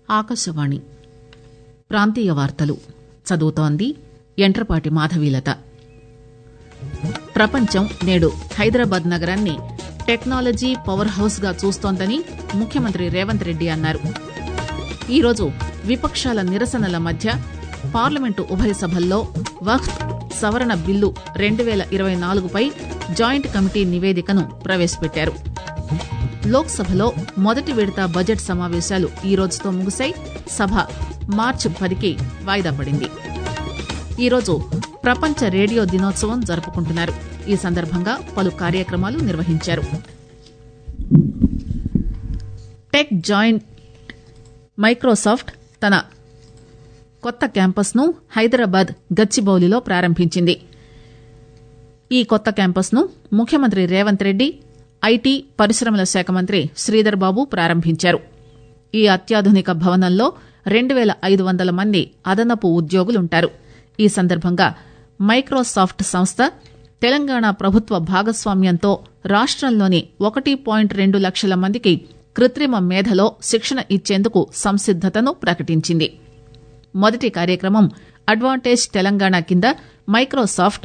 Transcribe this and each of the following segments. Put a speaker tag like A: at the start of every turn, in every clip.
A: ఆకాశవాణి ప్రాంతీయ వార్తలు చదువుతోంది యంట్రపాటి మాధవీలత. ప్రపంచం నేడు హైదరాబాద్ నగరాన్ని టెక్నాలజీ పవర్ హౌస్ గా చూస్తోందని ముఖ్యమంత్రి రేవంత్ రెడ్డి అన్నారు. ఈరోజు విపక్షాల నిరసనల మధ్య పార్లమెంటు ఉభయ సభల్లో వక్ఫ్ సవరణ బిల్లు 2024పై జాయింట్ కమిటీ నివేదికను ప్రవేశపెట్టారు. లోక్సభలో మొదటి విడత బడ్జెట్ సమావేశాలు ఈ రోజుతో ముగిశాయి. సభ మార్చి 10కి వాయిదా పడింది. ఈరోజు ప్రపంచ రేడియో దినోత్సవం జరుపుకుంటున్నారు. ఈ సందర్భంగా పలు కార్యక్రమాలు నిర్వహించారు. టెక్ జాయింట్ మైక్రోసాఫ్ట్ తన కొత్త క్యాంపస్ ను హైదరాబాద్ గచ్చిబౌలిలో ప్రారంభించింది. ఈ కొత్త క్యాంపస్ ను ముఖ్యమంత్రి రేవంత్ రెడ్డి, ఐటీ పరిశ్రమల శాఖ మంత్రి శ్రీధర్ బాబు ప్రారంభించారు. ఈ అత్యాధునిక భవనంలో 2500 మంది అదనపు ఉద్యోగులుంటారు. ఈ సందర్భంగా మైక్రోసాఫ్ట్ సంస్థ తెలంగాణ ప్రభుత్వ భాగస్వామ్యంతో రాష్టంలోని 1.2 లక్షల మందికి కృత్రిమ మేధలో శిక్షణ ఇచ్చేందుకు సంసిద్దతను ప్రకటించింది. మొదటి కార్యక్రమం అడ్వాంటేజ్ తెలంగాణ కింద మైక్రోసాఫ్ట్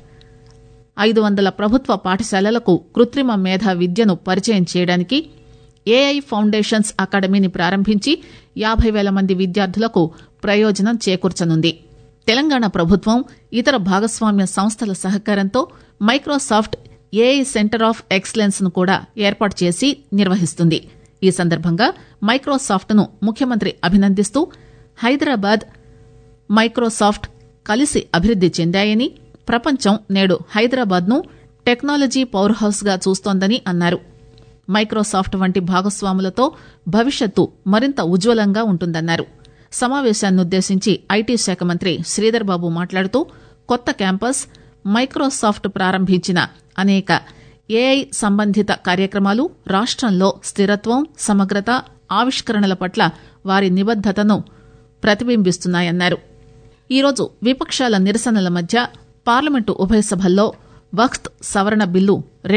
A: 500 ప్రభుత్వ పాఠశాలలకు కృత్రిమ మేధ విద్యను పరిచయం చేయడానికి ఏఐ ఫౌండేషన్స్ అకాడమీని ప్రారంభించి 50,000 మంది విద్యార్థులకు ప్రయోజనం చేకూర్చనుంది. తెలంగాణ ప్రభుత్వం ఇతర భాగస్వామ్య సంస్థల సహకారంతో Microsoft AI centre of excellence ను కూడా ఏర్పాటు చేసి నిర్వహిస్తుంది. ఈ సందర్భంగా మైక్రోసాఫ్ట్ ను ముఖ్యమంత్రి అభినందిస్తూ హైదరాబాద్, మైక్రోసాఫ్ట్ కలిసి అభివృద్ది చెందాయని, ప్రపంచం నేడు హైదరాబాద్ ను టెక్నాలజీ పవర్ హౌస్ గా చూస్తోందని అన్నారు. మైక్రోసాఫ్ట్ వంటి భాగస్వాములతో భవిష్యత్తు మరింత ఉజ్వలంగా ఉంటుందన్నారు. సమావేశాన్నుద్దేశించి ఐటీ శాఖ మంత్రి శ్రీధర్ బాబు మాట్లాడుతూ కొత్త క్యాంపస్, మైక్రోసాఫ్ట్ ప్రారంభించిన అనేక ఏఐ సంబంధిత కార్యక్రమాలు రాష్టంలో స్థిరత్వం, సమగ్రత, ఆవిష్కరణల పట్ల వారి నిబద్దతను ప్రతిబింబిస్తున్నాయన్నారు. ఈరోజు విపక్షాల నిరసనల మధ్య పార్లమెంటు ఉభయ సభల్లో వక్ఫ్ సవరణ బిల్లు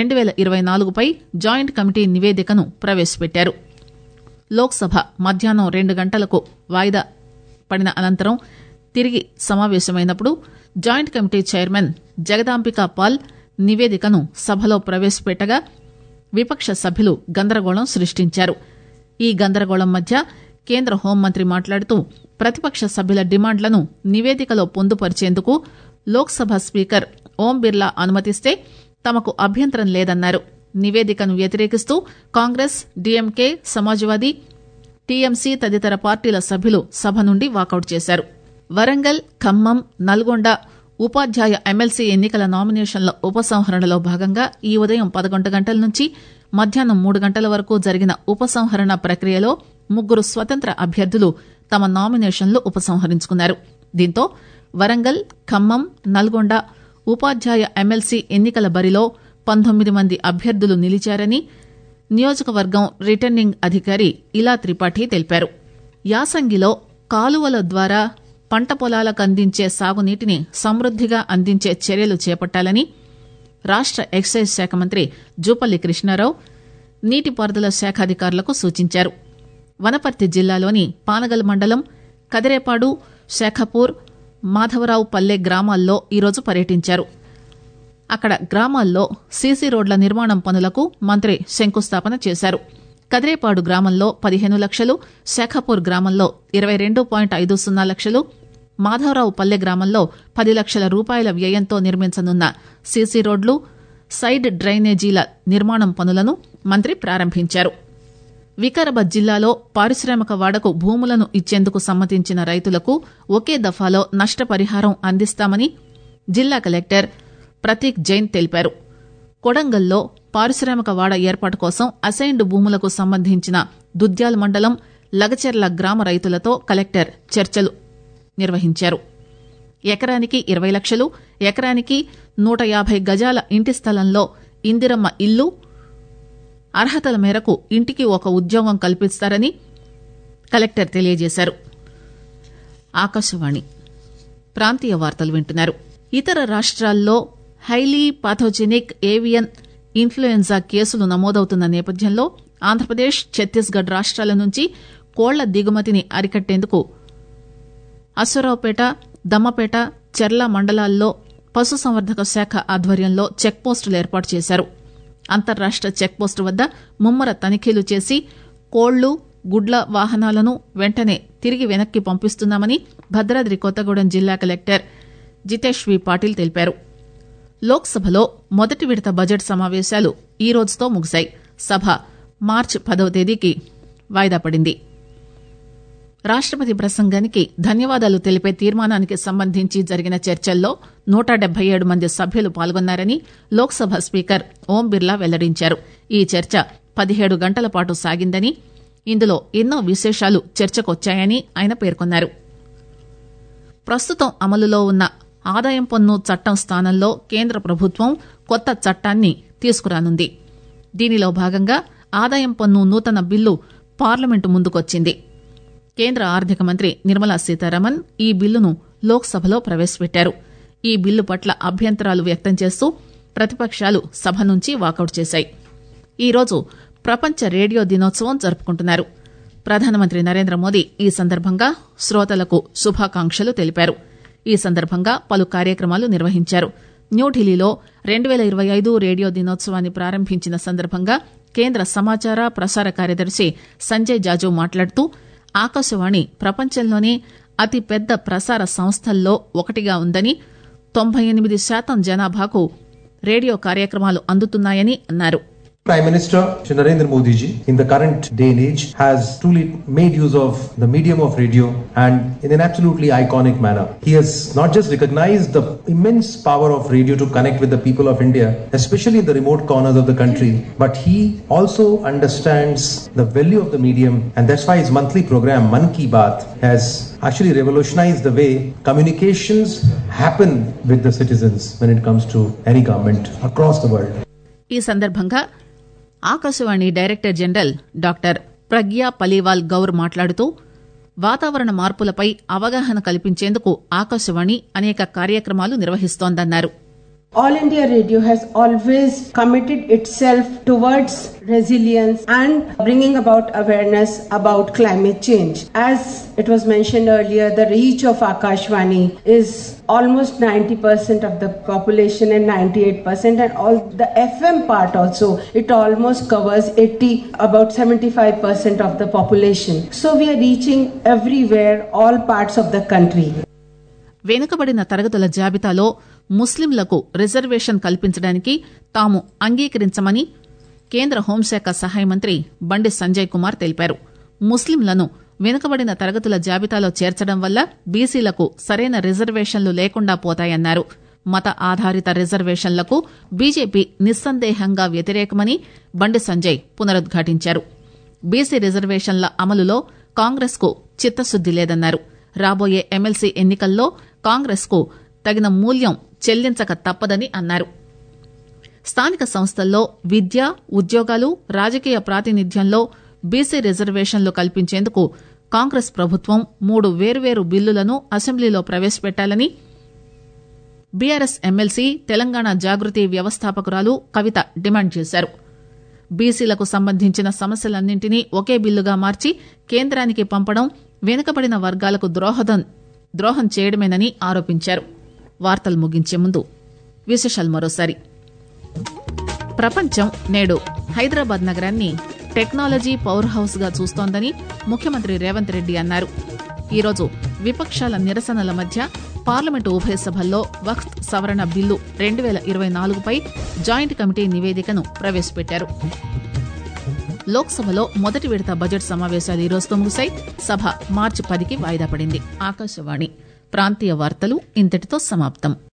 A: 2024పై జాయింట్ కమిటీ నివేదికను ప్రవేశపెట్టారు. లోక్సభ మధ్యాహ్నం 2 గంటలకు వాయిదా పడిన అనంతరం తిరిగి సమావేశమైనప్పుడు joint committee chairman Jagdambika Pal నివేదికను సభలో ప్రవేశపెట్టగా విపక్ష సభ్యులు గందరగోళం సృష్టించారు. ఈ గందరగోళం మధ్య కేంద్ర హోంమంత్రి మాట్లాడుతూ ప్రతిపక్ష సభ్యుల డిమాండ్లను నివేదికలో పొందుపరిచేందుకు లోక్సభ స్పీకర్ ఓం బిర్లా అనుమతిస్తే తమకు అభ్యంతరం లేదన్నారు. నివేదికను వ్యతిరేకిస్తూ కాంగ్రెస్, డీఎంకే, సమాజ్వాదీ, టీఎంసీ తదితర పార్టీల సభ్యులు సభ నుండి వాకౌట్ చేశారు. వరంగల్, ఖమ్మం, నల్గొండ ఉపాధ్యాయ ఎమ్మెల్సీ ఎన్నికల నామినేషన్ల ఉపసంహరణలో భాగంగా ఈ ఉదయం 11 గంటల నుంచి మధ్యాహ్నం 3 గంటల వరకు జరిగిన ఉపసంహరణ ప్రక్రియలో 3 స్వతంత్ర అభ్యర్థులు తమ నామినేషన్లు ఉపసంహరించుకున్నారు. దీంతో వరంగల్, ఖమ్మం, నల్గొండ ఉపాధ్యాయ ఎమ్మెల్సీ ఎన్నికల బరిలో 19 మంది అభ్యర్థులు నిలిచారని నియోజకవర్గం రిటర్నింగ్ అధికారి ఇలా త్రిపాఠి తెలిపారు. యాసంగిలో కాలువల ద్వారా పంట పొలాలకు అందించే సాగునీటిని సమృద్దిగా అందించే చర్యలు చేపట్టాలని రాష్ట ఎక్సైజ్ శాఖ మంత్రి జూపల్లి కృష్ణారావు నీటిపారుదల శాఖ అధికారులకు సూచించారు. వనపర్తి జిల్లాలోని పానగల్ మండలం కదిరేపాడు, శాఖపూర్, మాధవరావు పల్లె గ్రామాల్లో ఈరోజు పర్యటించారు. అక్కడ గ్రామాల్లో సీసీ రోడ్ల నిర్మాణం పనులకు మంత్రి శంకుస్థాపన చేశారు. కదిరేపాడు గ్రామంలో 15 లక్షలు, శాఖపూర్ గ్రామంలో 22.50 లక్షలు, మాధవరావు పల్లె గ్రామంలో 10 లక్షల రూపాయల వ్యయంతో నిర్మించనున్న సీసీ రోడ్లు, సైడ్ డ్రైనేజీల నిర్మాణం పనులను మంత్రి ప్రారంభించారు. వికారాబాద్ జిల్లాలో పారిశ్రామిక వాడకు భూములను ఇచ్చేందుకు సమ్మతించిన రైతులకు ఒకే దఫాలో నష్టపరిహారం అందిస్తామని జిల్లా కలెక్టర్ ప్రతీక్ జైన్ తెలిపారు. కొడంగల్లో పారిశ్రామిక వాడ ఏర్పాటు కోసం అసైన్డ్ భూములకు సంబంధించిన దుద్యాల్ మండలం లగచెర్ల గ్రామ రైతులతో కలెక్టర్ చర్చలు నిర్వహించారు. ఎకరానికి 20 లక్షలు, ఎకరానికి 150 గజాల ఇంటి స్థలంలో ఇందిరమ్మ ఇల్లు, అర్హతల మేరకు ఇంటికి ఒక ఉద్యోగం కల్పిస్తారని కలెక్టర్ తెలియజేశారు. ఆకాశవాణి ప్రాంతీయ వార్తలు వింటున్నారు. ఇతర రాష్ట్రాల్లో హైలీ పాథోజెనిక్ ఏవియన్ ఇన్ఫ్లుయెన్జా కేసులు నమోదవుతున్న నేపథ్యంలో ఆంధ్రప్రదేశ్, ఛత్తీస్గఢ్ రాష్ట్రాల నుంచి కోళ్ల దిగుమతిని అరికట్టేందుకు అశ్వరావుపేట, దమ్మపేట, చెర్ల మండలాల్లో పశుసంవర్ధక శాఖ ఆధ్వర్యంలో చెక్పోస్టులు ఏర్పాటు చేశారు. అంతర్రాష్ట చెక్పోస్టు వద్ద ముమ్మర తనిఖీలు చేసి కోళ్లు, గుడ్ల వాహనాలను వెంటనే తిరిగి వెనక్కి పంపిస్తున్నామని భద్రాద్రి కొత్తగూడెం జిల్లా కలెక్టర్ జితేష్ వి పాటిల్ తెలిపారు. లోక్సభలో మొదటి విడత బడ్జెట్ సమావేశాలు ఈ రోజుతో ముగిశాయి. సభ మార్చి 10వ తేదీకి వాయిదా పడింది. రాష్టపతి ప్రసంగానికి ధన్యవాదాలు తెలిపే తీర్మానానికి సంబంధించి జరిగిన చర్చల్లో 177 మంది సభ్యులు పాల్గొన్నారని లోక్సభ స్పీకర్ ఓం బిర్లా వెల్లడించారు. ఈ చర్చ 17 గంటల పాటు సాగిందని, ఇందులో ఎన్నో విశేషాలు చర్చకొచ్చాయని ఆయన పేర్కొన్నారు. ప్రస్తుతం అమలులో ఉన్న ఆదాయం పన్ను చట్టం స్థానంలో కేంద్ర ప్రభుత్వం కొత్త చట్టాన్ని తీసుకురానుంది. దీనిలో భాగంగా ఆదాయం పన్ను నూతన బిల్లు పార్లమెంటు ముందుకొచ్చింది. కేంద్ర ఆర్థిక మంత్రి నిర్మలా సీతారామన్ ఈ బిల్లును లోక్సభలో ప్రవేశపెట్టారు. ఈ బిల్లు పట్ల అభ్యంతరాలు వ్యక్తం చేస్తూ ప్రతిపక్షాలు సభ నుంచి వాకౌట్ చేశాయి. ఈరోజు ప్రపంచ రేడియో దినోత్సవం జరుపుకుంటున్నారు. ప్రధానమంత్రి నరేంద్ర మోదీ ఈ సందర్భంగా శ్రోతలకు శుభాకాంక్షలు తెలిపారు. ఈ సందర్భంగా పలు కార్యక్రమాలు నిర్వహించారు. న్యూఢిల్లీలో 2025 రేడియో దినోత్సవాన్ని ప్రారంభించిన సందర్భంగా కేంద్ర సమాచార ప్రసార కార్యదర్శి సంజయ్ జాజు మాట్లాడుతూ ఆకాశవాణి ప్రపంచంలోనే అతిపెద్ద ప్రసార సంస్థల్లో ఒకటిగా ఉందని, 98% జనాభాకు రేడియో కార్యక్రమాలు అందుతున్నాయని అన్నారు.
B: Prime Minister Shri Narendra Modi ji in the current day and age has truly made use of the medium of radio and in an absolutely iconic manner. He has not just recognized the immense power of radio to connect with the people of India, especially in the remote corners of the country, but he also understands the value of the medium, and that's why his monthly program Mann Ki Baat has actually revolutionized the way communications happen with the citizens when it comes to any government across the world.
A: ఈ సందర్భంగా Akashvani director general doctor Pragya Paliwal Gaur మాట్లాడుతూ వాతావరణ మార్పులపై అవగాహన కల్పించేందుకు ఆకాశవాణి అనేక కార్యక్రమాలు నిర్వహిస్తోందన్నారు.
C: All India Radio has always committed itself towards resilience and bringing about awareness about climate change. As it was mentioned earlier, the reach of Akashvani is almost 90% of the population and 98%, and all the FM part also, it almost covers about 75% of the population. So we are reaching everywhere, all parts of the country.
A: వెనుకబడిన తరగతుల జాబితాలో ముస్లింలకు reservation కల్పించడానికి తాము అంగీకరించమని కేంద్ర హోంశాఖ సహాయ మంత్రి బండి సంజయ్ కుమార్ తెలిపారు. ముస్లింలను వెనుకబడిన తరగతుల జాబితాలో చేర్చడం వల్ల బీసీలకు సరైన రిజర్వేషన్లు లేకుండా పోతాయన్నారు. మత ఆధారిత రిజర్వేషన్లకు బీజేపీ నిస్సందేహంగా వ్యతిరేకమని బండి సంజయ్ పునరుద్ఘాటించారు. బీసీ రిజర్వేషన్ల అమలులో కాంగ్రెస్ కు చిత్తశుద్ది లేదన్నారు. రాబోయే ఎమ్మెల్సీ ఎన్నికల్లో కాంగ్రెస్ కు తగిన మూల్యం చెల్లించక తప్పదని అన్నారు. స్థానిక సంస్థల్లో విద్య, ఉద్యోగాలు, రాజకీయ ప్రాతినిధ్యంలో బీసీ రిజర్వేషన్లు కల్పించేందుకు కాంగ్రెస్ ప్రభుత్వం 3 వేర్వేరు బిల్లులను అసెంబ్లీలో ప్రవేశపెట్టాలని బీఆర్ఎస్ ఎమ్మెల్సీ తెలంగాణ జాగృతి వ్యవస్థాపకురాలు కవిత డిమాండ్ చేశారు. బీసీలకు సంబంధించిన సమస్యలన్నింటినీ ఒకే బిల్లుగా మార్చి కేంద్రానికి పంపడం వెనుకబడిన వర్గాలకు ద్రోహం చేయడమేనని ఆరోపించారు. వార్తలు ముగించే ముందు విశేషాలు మరోసారి. ప్రపంచం నేడు హైదరాబాద్ నగరాన్ని టెక్నాలజీ పవర్ హౌస్ గా చూస్తోందని ముఖ్యమంత్రి రేవంత్ రెడ్డి అన్నారు. ఈరోజు విపక్షాల నిరసనల మధ్య పార్లమెంటు ఉభయ సభల్లో వక్ఫ్ సవరణ బిల్లు 2024పై జాయింట్ కమిటీ నివేదికను ప్రవేశపెట్టారు. లోక్సభలో మొదటి విడత బడ్జెట్ సమావేశాలు ఈ రోజుతో ముగిశాయి. సభ మార్చి 10కి వాయిదా పడింది. ఆకాశవాణి ప్రాంతీయ వార్తలు ఇంతటితో సమాప్తం.